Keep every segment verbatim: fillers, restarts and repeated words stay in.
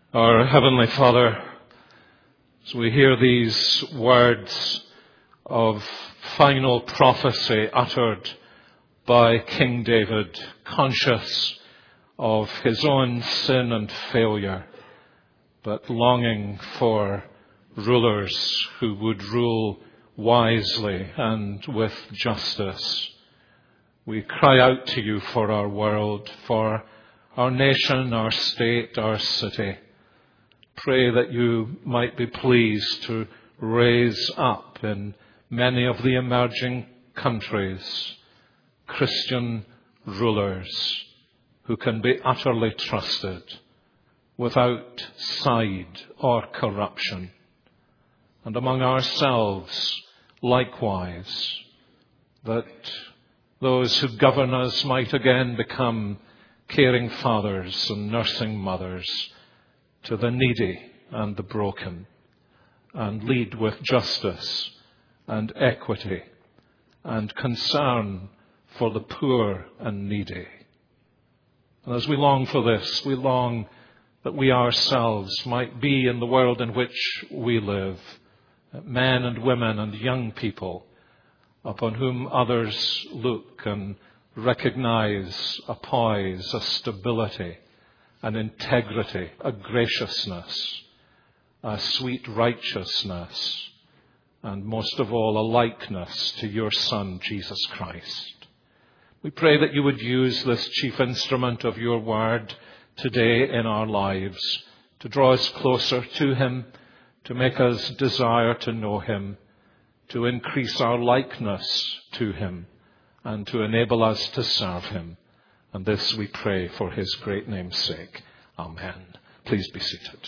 Our Heavenly Father, as we hear these words of final prophecy uttered by King David, conscious of his own sin and failure, but longing for rulers who would rule wisely and with justice, we cry out to you for our world, for our nation, our state, our city. Pray that you might be pleased to raise up in many of the emerging countries Christian rulers who can be utterly trusted without side or corruption. And among ourselves, likewise, that those who govern us might again become caring fathers and nursing mothers to the needy and the broken, and lead with justice and equity and concern for the poor and needy. And as we long for this, we long that we ourselves might be in the world in which we live, men and women and young people upon whom others look and recognize a poise, a stability, an integrity, a graciousness, a sweet righteousness, and most of all, a likeness to your Son, Jesus Christ. We pray that you would use this chief instrument of your word today in our lives to draw us closer to him, to make us desire to know him, to increase our likeness to him, and to enable us to serve him. And this we pray for his great name's sake. Amen. Please be seated.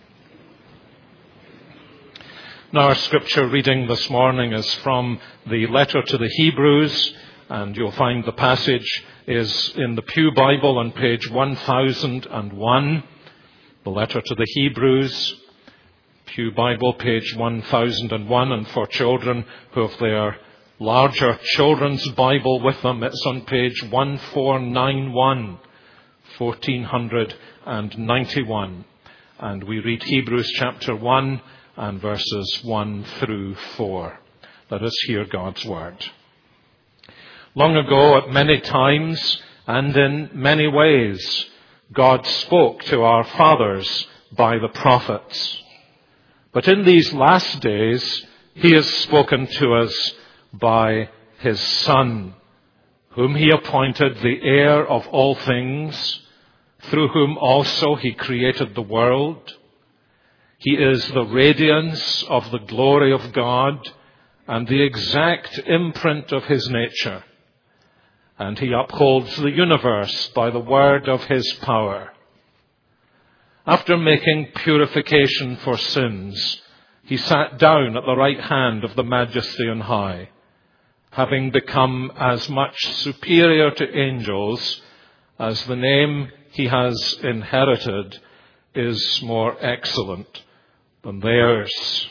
Now, our scripture reading this morning is from the letter to the Hebrews, and you'll find the passage is in the Pew Bible on page one thousand one. The letter to the Hebrews, Pew Bible, page one thousand one, and for children who have their larger children's Bible with them, it's on page one four nine one, fourteen ninety-one. And we read Hebrews chapter one and verses one through four. Let us hear God's word. Long ago, at many times and in many ways, God spoke to our fathers by the prophets. But in these last days, he has spoken to us by his Son, whom he appointed the heir of all things, through whom also he created the world. He is the radiance of the glory of God and the exact imprint of his nature, and he upholds the universe by the word of his power. After making purification for sins, he sat down at the right hand of the Majesty on high, having become as much superior to angels as the name he has inherited is more excellent than theirs.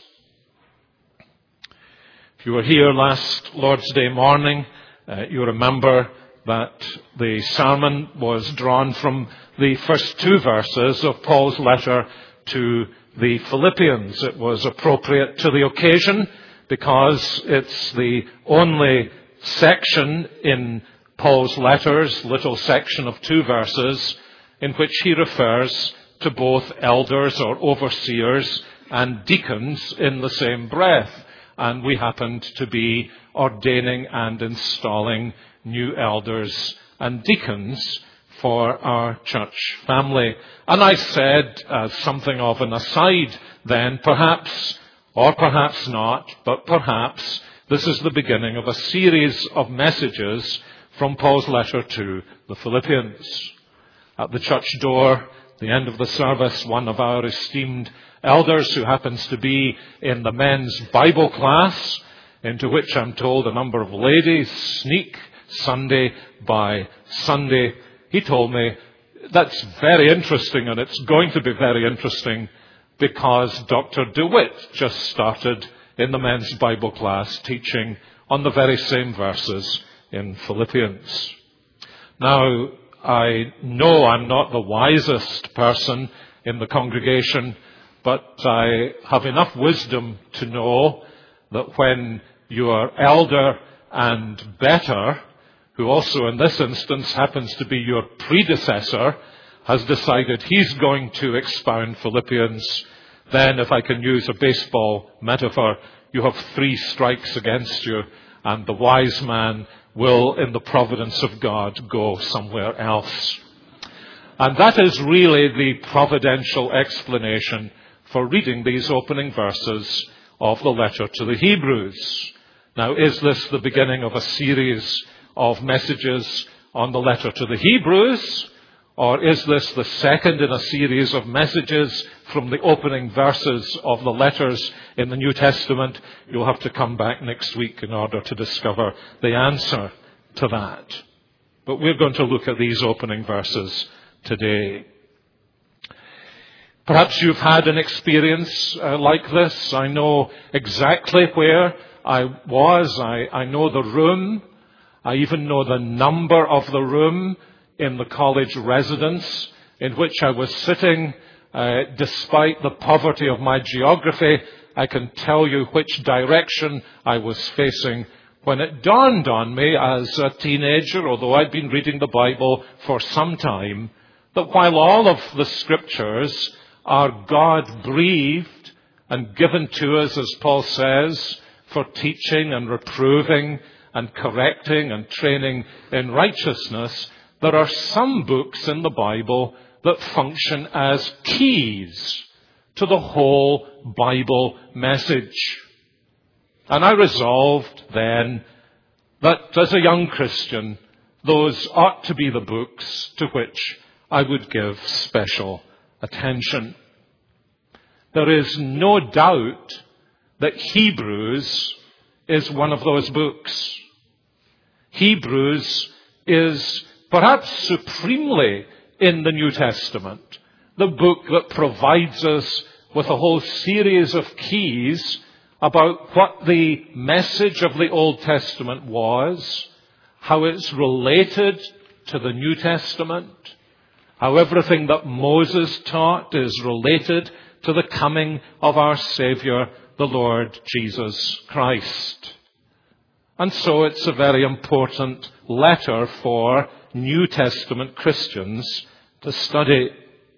If you were here last Lord's Day morning, uh, you remember that the sermon was drawn from the first two verses of Paul's letter to the Philippians. It was appropriate to the occasion because it's the only section in Paul's letters, little section of two verses, in which he refers to both elders or overseers and deacons in the same breath. And we happened to be ordaining and installing new elders and deacons for our church family. And I said, as something of an aside then, perhaps, or perhaps not, but perhaps this is the beginning of a series of messages from Paul's letter to the Philippians. At the church door, the end of the service, one of our esteemed elders who happens to be in the men's Bible class, into which I'm told a number of ladies sneak Sunday by Sunday, he told me, that's very interesting, and it's going to be very interesting because Doctor DeWitt just started in the men's Bible class teaching on the very same verses in Philippians. Now, I know I'm not the wisest person in the congregation, but I have enough wisdom to know that when your elder and better, who also in this instance happens to be your predecessor, has decided he's going to expound Philippians, then, if I can use a baseball metaphor, you have three strikes against you, and the wise man will, in the providence of God, go somewhere else. And that is really the providential explanation for reading these opening verses of the letter to the Hebrews. Now, is this the beginning of a series of messages on the letter to the Hebrews? Or is this the second in a series of messages from the opening verses of the letters in the New Testament? You'll have to come back next week in order to discover the answer to that. But we're going to look at these opening verses today. Perhaps you've had an experience uh, like this. I know exactly where I was. I, I know the room. I even know the number of the room in the college residence in which I was sitting. Uh, despite the poverty of my geography, I can tell you which direction I was facing when it dawned on me as a teenager, although I'd been reading the Bible for some time, that while all of the scriptures are God-breathed and given to us, as Paul says, for teaching and reproving and correcting and training in righteousness, there are some books in the Bible that function as keys to the whole Bible message. And I resolved then that as a young Christian, those ought to be the books to which I would give special attention. There is no doubt that Hebrews is one of those books. Hebrews is perhaps supremely in the New Testament the book that provides us with a whole series of keys about what the message of the Old Testament was, how it's related to the New Testament, how everything that Moses taught is related to the coming of our Savior, the Lord Jesus Christ. And so it's a very important letter for New Testament Christians to study.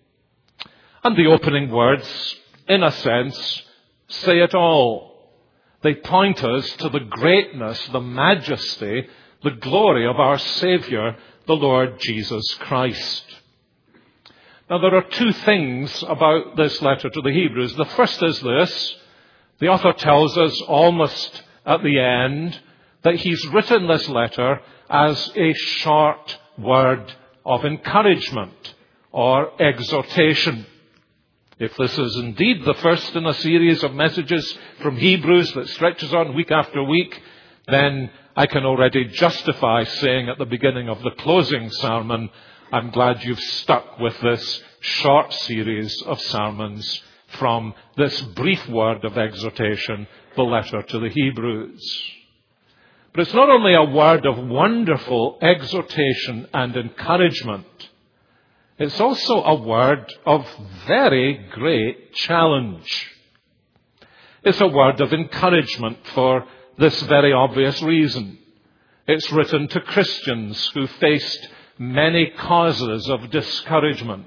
And the opening words, in a sense, say it all. They point us to the greatness, the majesty, the glory of our Savior, the Lord Jesus Christ. Now, there are two things about this letter to the Hebrews. The first is this. The author tells us almost at the end that he's written this letter as a short word of encouragement or exhortation. If this is indeed the first in a series of messages from Hebrews that stretches on week after week, then I can already justify saying at the beginning of the closing sermon, I'm glad you've stuck with this short series of sermons from this brief word of exhortation, the letter to the Hebrews. But it's not only a word of wonderful exhortation and encouragement, it's also a word of very great challenge. It's a word of encouragement for this very obvious reason. It's written to Christians who faced many causes of discouragement,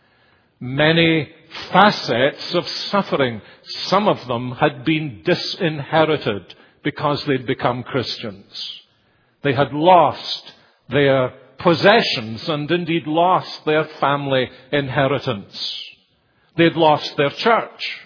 many facets of suffering. Some of them had been disinherited because they'd become Christians. They had lost their possessions and indeed lost their family inheritance. They'd lost their church.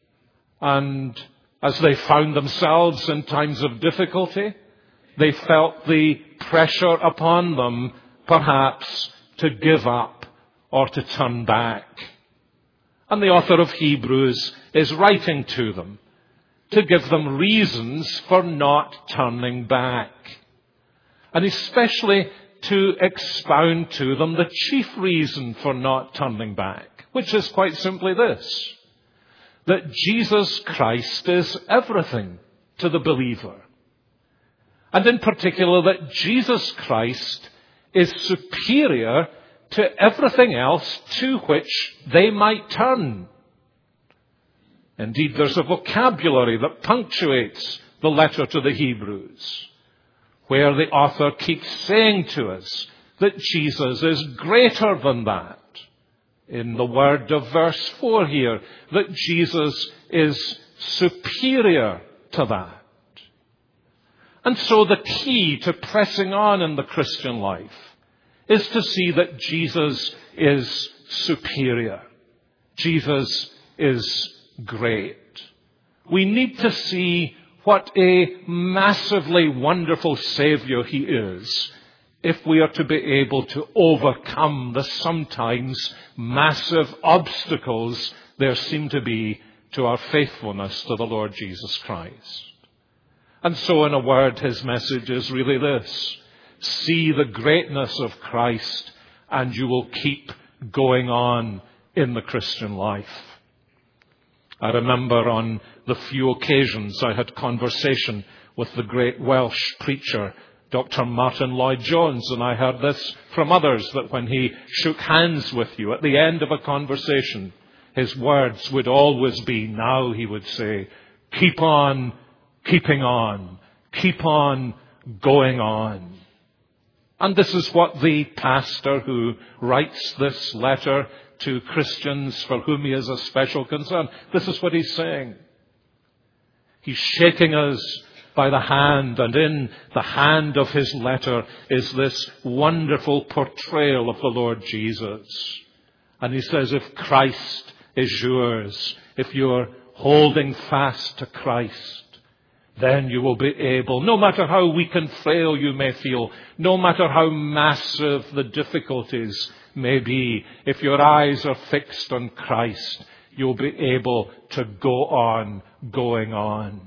And as they found themselves in times of difficulty, they felt the pressure upon them perhaps to give up or to turn back. And the author of Hebrews is writing to them to give them reasons for not turning back. And especially to expound to them the chief reason for not turning back, which is quite simply this: that Jesus Christ is everything to the believer. And in particular, that Jesus Christ is superior to everything else to which they might turn. Indeed, there's a vocabulary that punctuates the letter to the Hebrews, where the author keeps saying to us that Jesus is greater than that. In the word of verse four here, that Jesus is superior to that. And so the key to pressing on in the Christian life is to see that Jesus is superior. Jesus is great. We need to see what a massively wonderful Savior He is if we are to be able to overcome the sometimes massive obstacles there seem to be to our faithfulness to the Lord Jesus Christ. And so, in a word, His message is really this: see the greatness of Christ and you will keep going on in the Christian life. I remember on the few occasions I had conversation with the great Welsh preacher, Doctor Martin Lloyd-Jones, and I heard this from others, that when he shook hands with you at the end of a conversation, his words would always be, now he would say, keep on keeping on, keep on going on. And this is what the pastor who writes this letter to Christians for whom he has a special concern, this is what he's saying. He's shaking us by the hand, and in the hand of his letter is this wonderful portrayal of the Lord Jesus. And he says, if Christ is yours, if you're holding fast to Christ, then you will be able, no matter how weak and frail you may feel, no matter how massive the difficulties may be, if your eyes are fixed on Christ, you'll be able to go on, going on.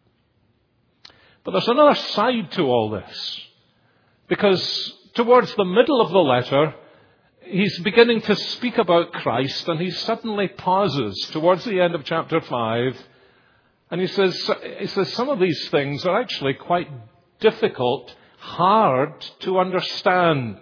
But there's another side to all this, because towards the middle of the letter, he's beginning to speak about Christ, and he suddenly pauses towards the end of chapter five, and he says, he says some of these things are actually quite difficult, hard to understand.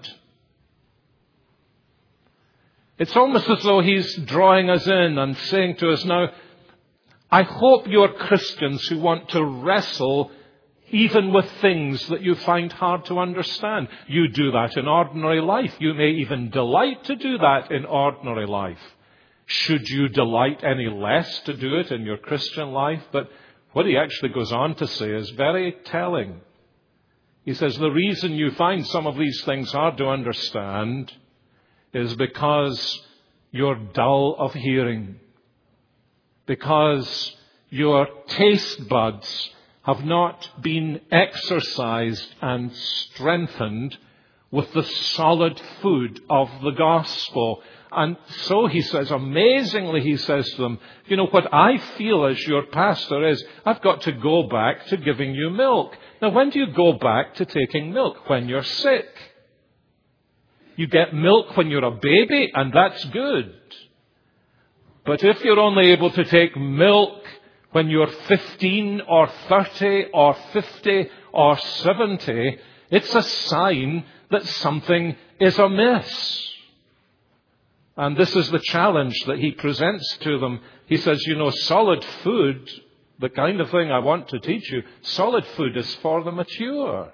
It's almost as though he's drawing us in and saying to us, now, I hope you're Christians who want to wrestle even with things that you find hard to understand. You do that in ordinary life. You may even delight to do that in ordinary life. Should you delight any less to do it in your Christian life? But what he actually goes on to say is very telling. He says the reason you find some of these things hard to understand is because you're dull of hearing, because your taste buds have not been exercised and strengthened with the solid food of the gospel. And so he says, amazingly, he says to them, you know, what I feel as your pastor is, I've got to go back to giving you milk. Now, when do you go back to taking milk? When you're sick. You get milk when you're a baby, and that's good. But if you're only able to take milk when you're fifteen or thirty or fifty or seventy, it's a sign that something is amiss. And this is the challenge that he presents to them. He says, you know, solid food, the kind of thing I want to teach you, solid food is for the mature.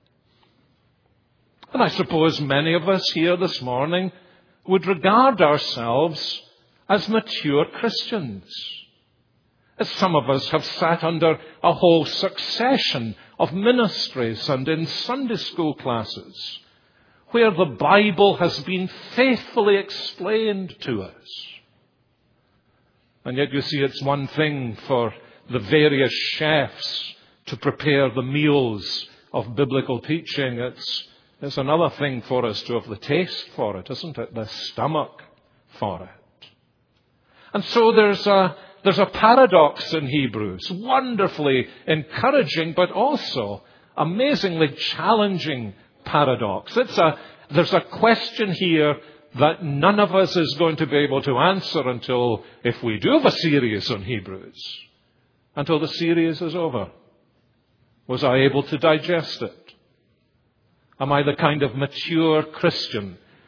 And I suppose many of us here this morning would regard ourselves as mature Christians. As some of us have sat under a whole succession of ministries and in Sunday school classes where the Bible has been faithfully explained to us. And yet you see, it's one thing for the various chefs to prepare the meals of biblical teaching. It's, it's another thing for us to have the taste for it, isn't it? The stomach for it. And so there's a, there's a paradox in Hebrews, wonderfully encouraging, but also amazingly challenging paradox. It's a, there's a question here that none of us is going to be able to answer until, if we do have a series on Hebrews, until the series is over. Was I able to digest it? Am I the kind of mature Christian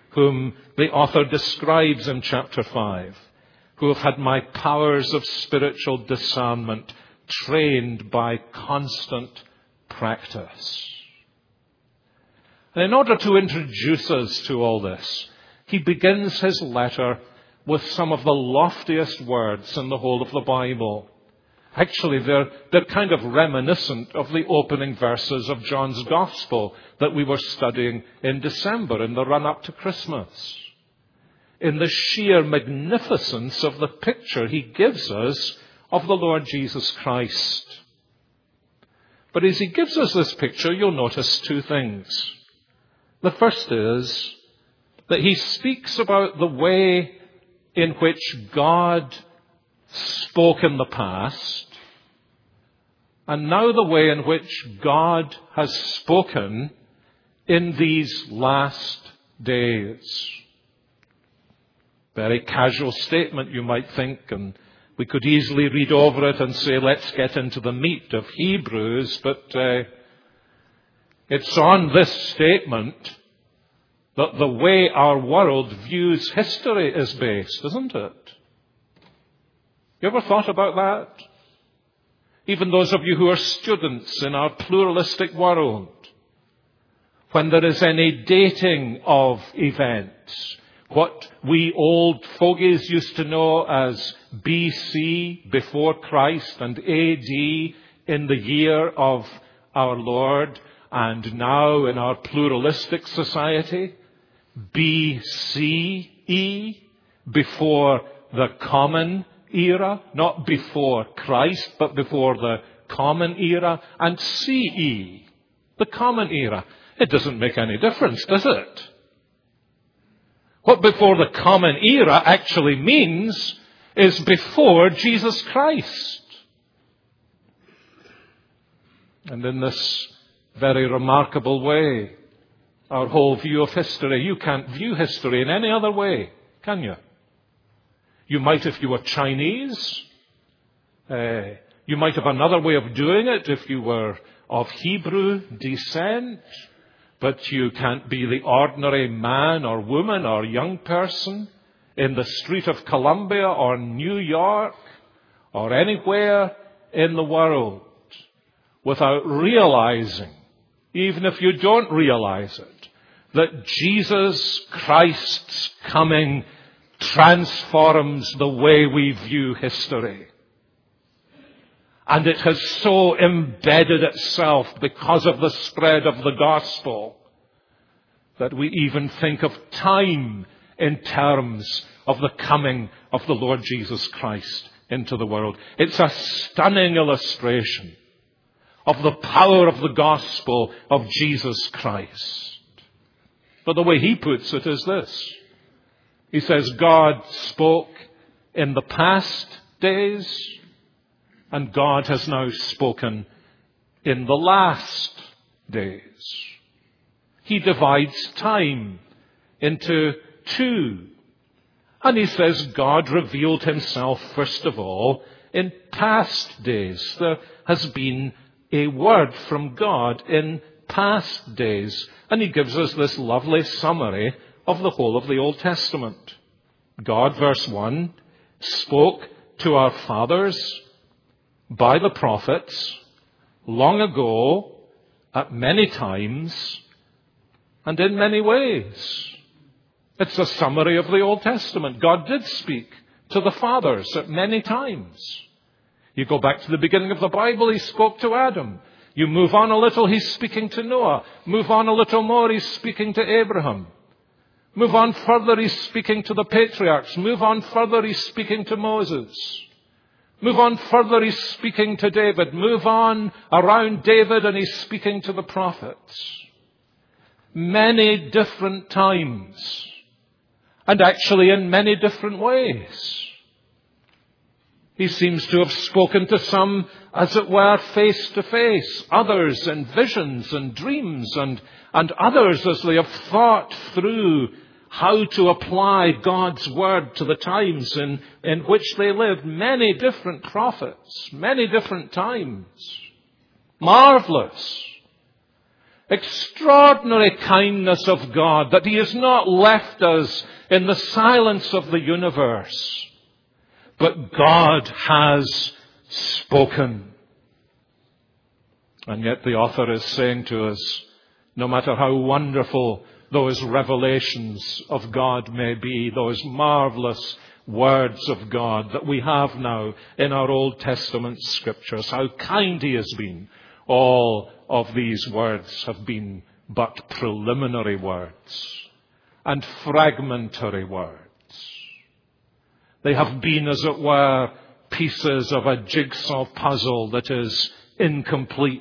whom the author describes in chapter five, who have had my powers of spiritual discernment trained by constant practice. And in order to introduce us to all this, he begins his letter with some of the loftiest words in the whole of the Bible. Actually, they're, they're kind of reminiscent of the opening verses of John's Gospel that we were studying in December, in the run-up to Christmas. In the sheer magnificence of the picture he gives us of the Lord Jesus Christ. But as he gives us this picture, you'll notice two things. The first is that he speaks about the way in which God spoke in the past, and now the way in which God has spoken in these last days. Very casual statement, you might think, and we could easily read over it and say, let's get into the meat of Hebrews, but uh, it's on this statement that the way our world views history is based, isn't it? You ever thought about that? Even those of you who are students in our pluralistic world, when there is any dating of events, what we old fogies used to know as B C, before Christ, and A D, in the year of our Lord, and now in our pluralistic society, B C E, before the common era, not before Christ, but before the common era, and C E, the common era. It doesn't make any difference, does it? What before the common era actually means is before Jesus Christ. And in this very remarkable way, our whole view of history, you can't view history in any other way, can you? You might if you were Chinese. Uh, you might have another way of doing it if you were of Hebrew descent. But you can't be the ordinary man or woman or young person in the street of Columbia or New York or anywhere in the world without realizing, even if you don't realize it, that Jesus Christ's coming transforms the way we view history. And it has so embedded itself because of the spread of the gospel that we even think of time in terms of the coming of the Lord Jesus Christ into the world. It's a stunning illustration of the power of the gospel of Jesus Christ. But the way he puts it is this. He says, God spoke in the past days, and God has now spoken in the last days. He divides time into two. And he says God revealed himself, first of all, in past days. There has been a word from God in past days. And he gives us this lovely summary of the whole of the Old Testament. God, verse one, spoke to our fathers by the prophets, long ago, at many times, and in many ways. It's a summary of the Old Testament. God did speak to the fathers at many times. You go back to the beginning of the Bible, he spoke to Adam. You move on a little, he's speaking to Noah. Move on a little more, he's speaking to Abraham. Move on further, he's speaking to the patriarchs. Move on further, he's speaking to Moses. Move on further, he's speaking to David. Move on around David and he's speaking to the prophets. Many different times. And actually in many different ways. He seems to have spoken to some, as it were, face to face. Others in visions and dreams, and, and others as they have thought through how to apply God's word to the times in, in which they lived. Many different prophets, many different times. Marvelous. Extraordinary kindness of God, that He has not left us in the silence of the universe, but God has spoken. And yet the author is saying to us, no matter how wonderful those revelations of God may be, those marvelous words of God that we have now in our Old Testament scriptures, how kind He has been, all of these words have been but preliminary words and fragmentary words. They have been, as it were, pieces of a jigsaw puzzle that is incomplete.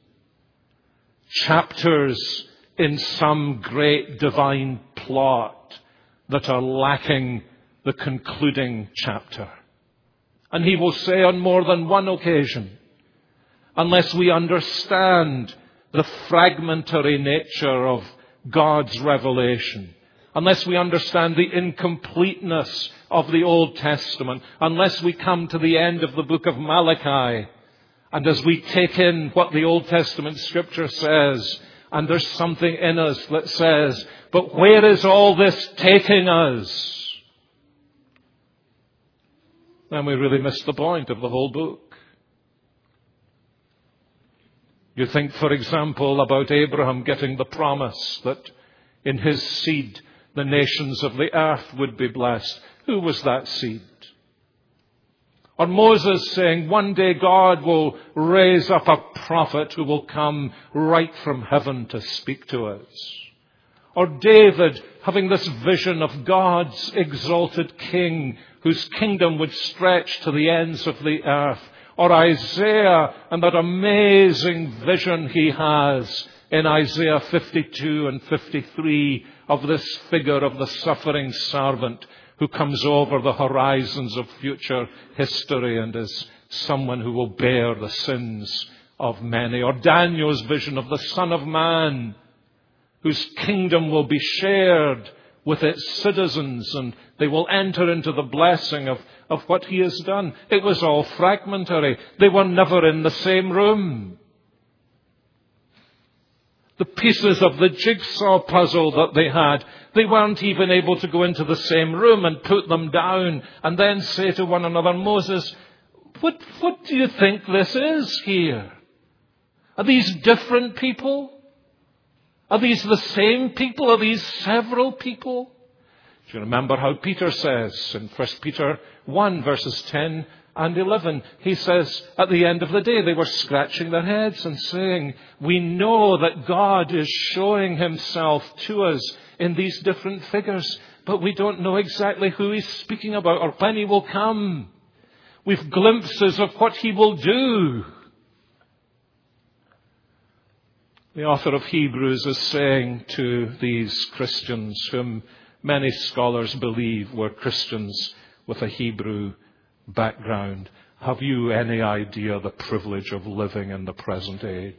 Chapters in some great divine plot that are lacking the concluding chapter. And he will say on more than one occasion, unless we understand the fragmentary nature of God's revelation, unless we understand the incompleteness of the Old Testament, unless we come to the end of the book of Malachi, and as we take in what the Old Testament scripture says, and there's something in us that says, but where is all this taking us? Then we really miss the point of the whole book. You think, for example, about Abraham getting the promise that in his seed the nations of the earth would be blessed. Who was that seed? Or Moses saying, one day God will raise up a prophet who will come right from heaven to speak to us. Or David having this vision of God's exalted king whose kingdom would stretch to the ends of the earth. Or Isaiah and that amazing vision he has in Isaiah fifty-two and fifty-three of this figure of the suffering servant who comes over the horizons of future history and is someone who will bear the sins of many. Or Daniel's vision of the Son of Man, whose kingdom will be shared with its citizens and they will enter into the blessing of, of what he has done. It was all fragmentary. They were never in the same room. The pieces of the jigsaw puzzle that they had, they weren't even able to go into the same room and put them down and then say to one another, Moses, what, what do you think this is here? Are these different people? Are these the same people? Are these several people? Do you remember how Peter says in First Peter one, verses ten and eleven, he says, at the end of the day, they were scratching their heads and saying, we know that God is showing himself to us in these different figures, but we don't know exactly who he's speaking about or when he will come. We've glimpses of what he will do. The author of Hebrews is saying to these Christians, whom many scholars believe were Christians with a Hebrew background, have you any idea the privilege of living in the present age?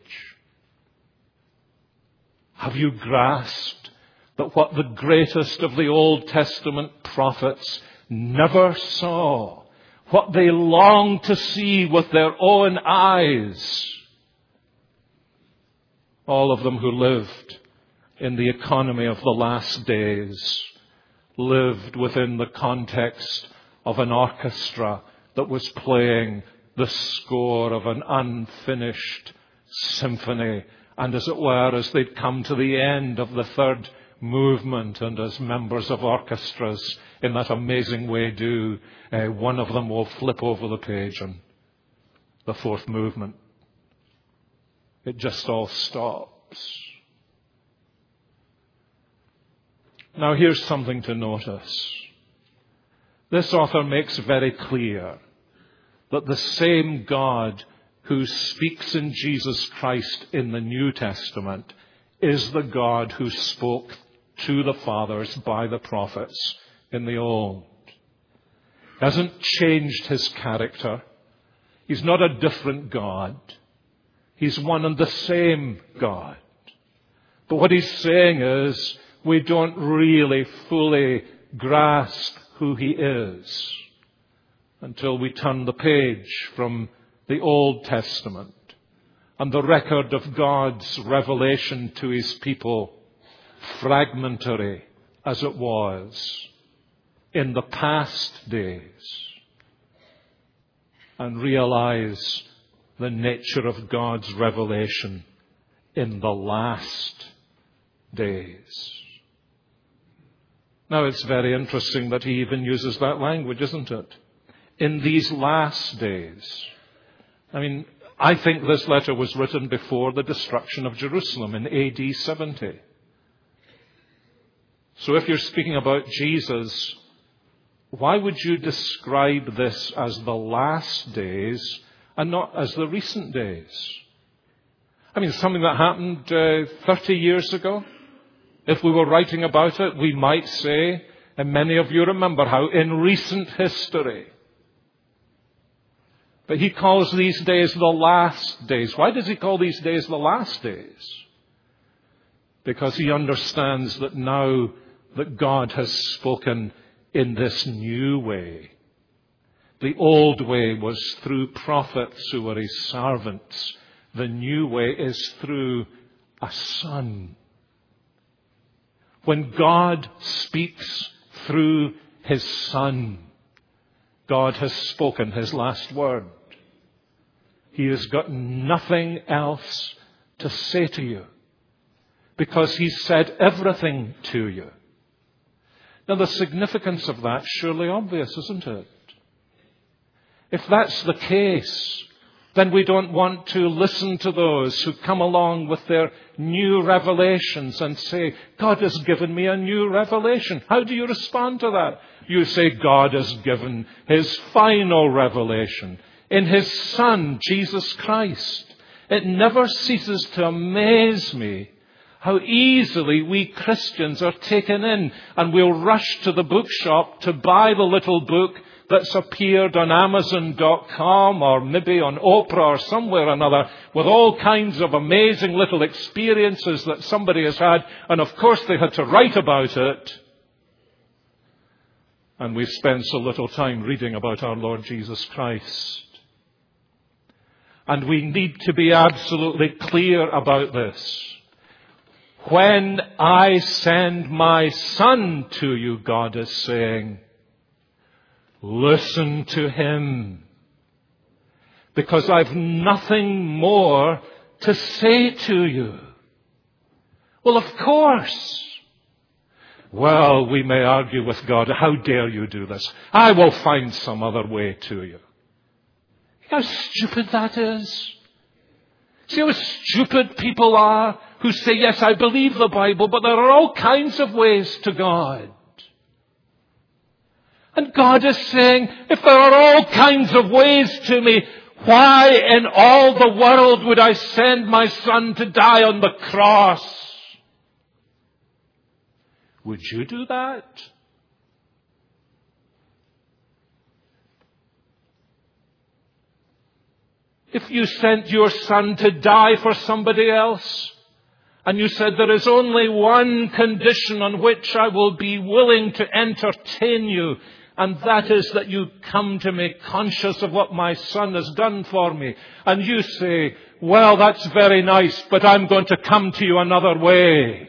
Have you grasped that what the greatest of the Old Testament prophets never saw, what they longed to see with their own eyes, all of them who lived in the economy of the last days lived within the context of an orchestra that was playing the score of an unfinished symphony. And as it were, as they'd come to the end of the third movement, and as members of orchestras in that amazing way do, uh, one of them will flip over the page and the fourth movement. It just all stops. Now here's something to notice. This author makes very clear that the same God who speaks in Jesus Christ in the New Testament is the God who spoke to the fathers by the prophets in the Old. He hasn't changed his character. He's not a different God. He's one and the same God. But what he's saying is, we don't really fully grasp who he is until we turn the page from the Old Testament and the record of God's revelation to his people, fragmentary as it was in the past days, and realize the nature of God's revelation in the last days. Now, it's very interesting that he even uses that language, isn't it? In these last days. I mean, I think this letter was written before the destruction of Jerusalem in A D seventy. So if you're speaking about Jesus, why would you describe this as the last days and not as the recent days? I mean, something that happened uh, thirty years ago. If we were writing about it, we might say, and many of you remember how in recent history. But he calls these days the last days. Why does he call these days the last days? Because he understands that now that God has spoken in this new way. The old way was through prophets who were his servants. The new way is through a son. When God speaks through his son, God has spoken his last word. He has got nothing else to say to you because he's said everything to you. Now, the significance of that's surely obvious, isn't it? If that's the case, then we don't want to listen to those who come along with their new revelations and say, God has given me a new revelation. How do you respond to that? You say, God has given his final revelation in his Son, Jesus Christ. It never ceases to amaze me how easily we Christians are taken in, and we'll rush to the bookshop to buy the little book that's appeared on Amazon dot com or maybe on Oprah or somewhere or another with all kinds of amazing little experiences that somebody has had. And of course they had to write about it. And we spend so little time reading about our Lord Jesus Christ. And we need to be absolutely clear about this. When I send my Son to you, God is saying, listen to him, because I've nothing more to say to you. Well, of course. Well, we may argue with God, how dare you do this? I will find some other way to you. How stupid that is. See how stupid people are who say, yes, I believe the Bible, but there are all kinds of ways to God. And God is saying, if there are all kinds of ways to me, why in all the world would I send my Son to die on the cross? Would you do that? If you sent your Son to die for somebody else, and you said, there is only one condition on which I will be willing to entertain you, and that is that you come to me conscious of what my Son has done for me. And you say, well, that's very nice, but I'm going to come to you another way.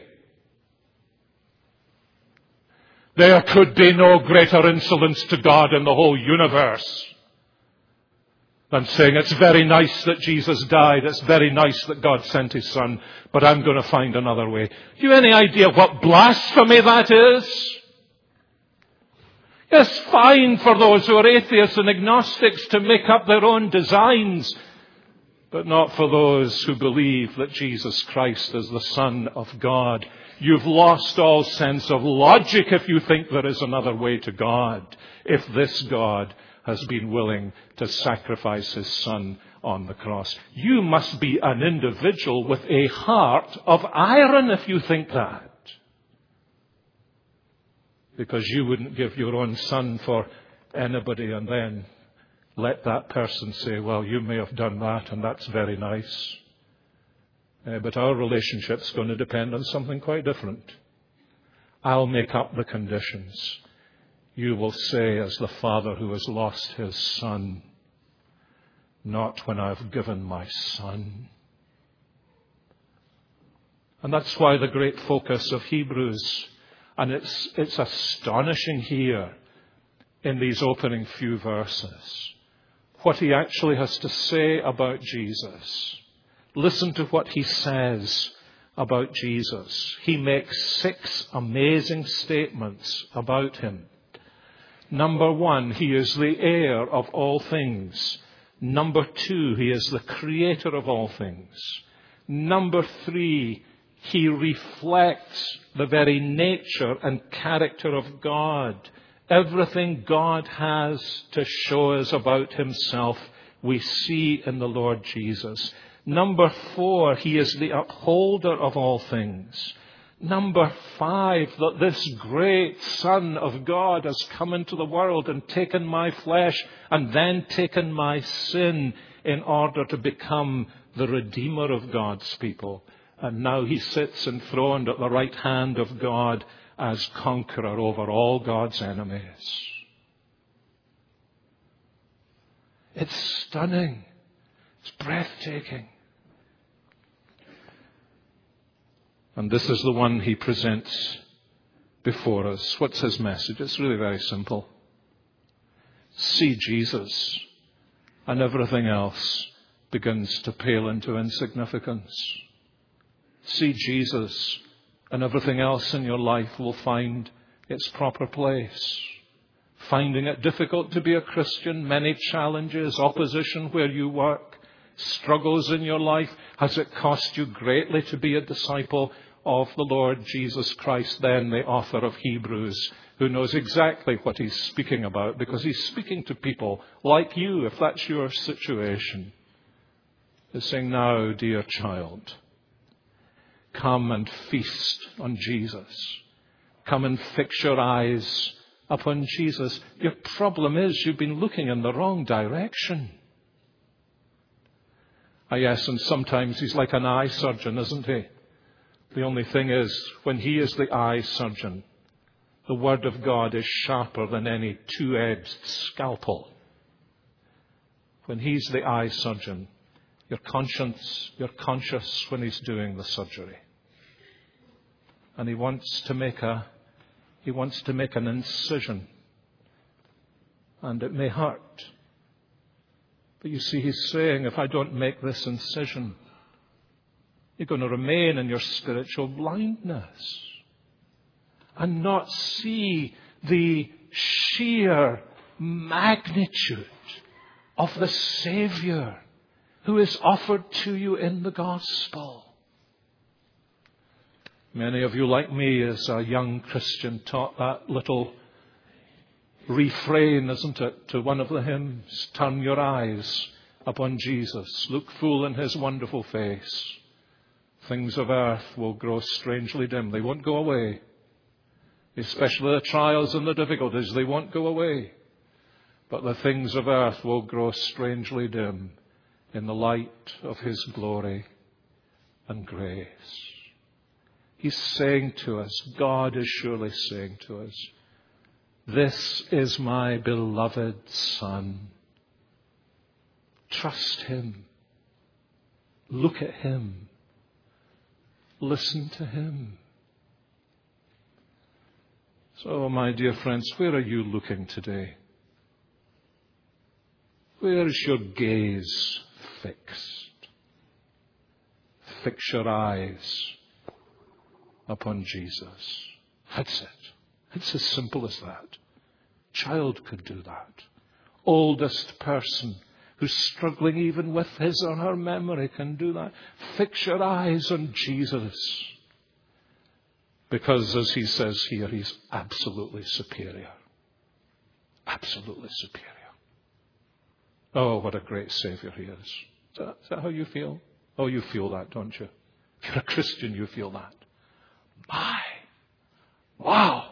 There could be no greater insolence to God in the whole universe than saying, it's very nice that Jesus died, it's very nice that God sent his Son, but I'm going to find another way. Do you have any idea what blasphemy that is? It's fine for those who are atheists and agnostics to make up their own designs, but not for those who believe that Jesus Christ is the Son of God. You've lost all sense of logic if you think there is another way to God, if this God has been willing to sacrifice his Son on the cross. You must be an individual with a heart of iron if you think that. Because you wouldn't give your own Son for anybody and then let that person say, well, you may have done that and that's very nice. Uh, but our relationship's going to depend on something quite different. I'll make up the conditions. You will say, as the father who has lost his son, not when I've given my son. And that's why the great focus of Hebrews, and it's, it's astonishing here in these opening few verses, what he actually has to say about Jesus. Listen to what he says about Jesus. He makes six amazing statements about him. Number one, he is the heir of all things. Number two, he is the creator of all things. Number three, he reflects the very nature and character of God. Everything God has to show us about himself, we see in the Lord Jesus. Number four, he is the upholder of all things. Number five, that this great Son of God has come into the world and taken my flesh and then taken my sin in order to become the Redeemer of God's people. And now he sits enthroned at the right hand of God as conqueror over all God's enemies. It's stunning. It's breathtaking. And this is the one he presents before us. What's his message? It's really very simple. See Jesus, and everything else begins to pale into insignificance. See Jesus, and everything else in your life will find its proper place. Finding it difficult to be a Christian, many challenges, opposition where you work, struggles in your life. Has it cost you greatly to be a disciple of the Lord Jesus Christ? Then the author of Hebrews, who knows exactly what he's speaking about, because he's speaking to people like you, if that's your situation, is saying, now, dear child, come and feast on Jesus. Come and fix your eyes upon Jesus. Your problem is you've been looking in the wrong direction. Ah, yes, and sometimes he's like an eye surgeon, isn't he? The only thing is, when he is the eye surgeon, the Word of God is sharper than any two-edged scalpel. When he's the eye surgeon, your conscience, you're conscious when he's doing the surgery. And he wants to make a, he wants to make an incision. And it may hurt. But you see, he's saying, if I don't make this incision, you're going to remain in your spiritual blindness and not see the sheer magnitude of the Savior who is offered to you in the gospel. Many of you, like me, as a young Christian, taught that little refrain, isn't it, to one of the hymns. Turn your eyes upon Jesus. Look full in his wonderful face. Things of earth will grow strangely dim. They won't go away. Especially the trials and the difficulties, they won't go away. But the things of earth will grow strangely dim in the light of his glory and grace. He's saying to us, God is surely saying to us, this is my beloved Son. Trust him. Look at him. Listen to him. So, my dear friends, where are you looking today? Where is your gaze fixed? Fix your eyes upon Jesus. That's it. It's as simple as that. Child could do that. Oldest person who's struggling even with his or her memory can do that. Fix your eyes on Jesus. Because, as he says here, he's absolutely superior. Absolutely superior. Oh, what a great Savior he is. Is that, is that how you feel? Oh, you feel that, don't you? If you're a Christian, you feel that. My, wow.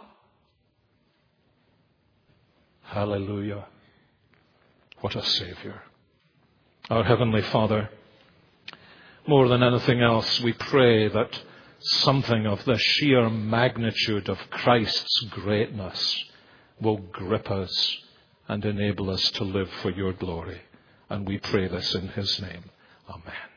Hallelujah. What a Savior. Our Heavenly Father, more than anything else, we pray that something of the sheer magnitude of Christ's greatness will grip us and enable us to live for your glory. And we pray this in his name. Amen.